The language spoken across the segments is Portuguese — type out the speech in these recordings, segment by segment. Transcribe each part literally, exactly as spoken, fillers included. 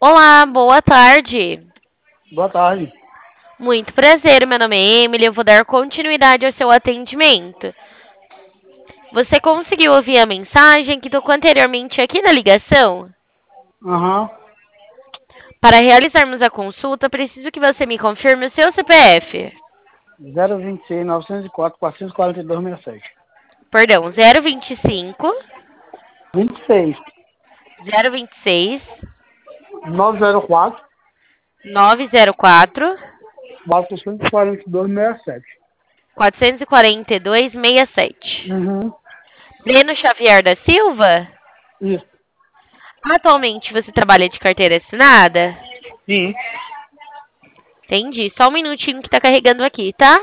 Olá, boa tarde. Boa tarde. Muito prazer, meu nome é Emily. Eu vou dar continuidade ao seu atendimento. Você conseguiu ouvir a mensagem que tocou anteriormente aqui na ligação? Aham. Para realizarmos a consulta, preciso que você me confirme o seu C P F. zero vinte e seis, novecentos e quatro, quatrocentos e quarenta e dois, sessenta e sete. Perdão, zero vinte e cinco, vinte e seis, zero vinte e seis, novecentos e quatro, nove zero quatro, quatrocentos e quarenta e dois, sessenta e sete. quatrocentos e quarenta e dois, sessenta e sete. Uhum. Breno Xavier da Silva? Isso. Atualmente você trabalha de carteira assinada? Sim. Entendi. Só um minutinho que tá carregando aqui, tá?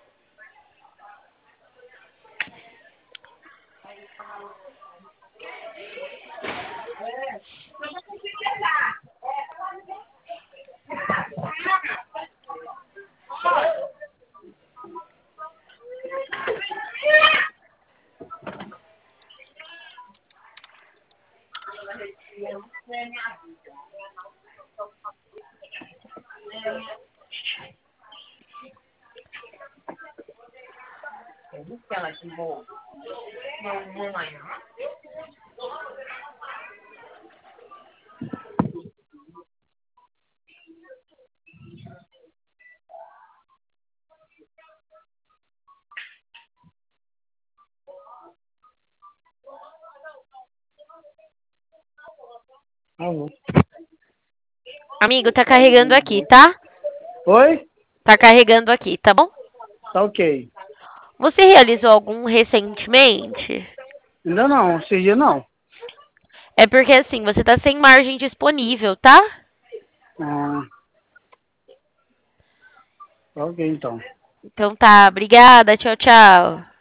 Alô. Amigo, tá carregando aqui, tá? Oi? Tá carregando aqui, tá bom? Tá ok. Você realizou algum recentemente? Ainda não, esse dia não. É porque assim, você tá sem margem disponível, tá? Ah, tá ok então. Então tá, obrigada, tchau, tchau.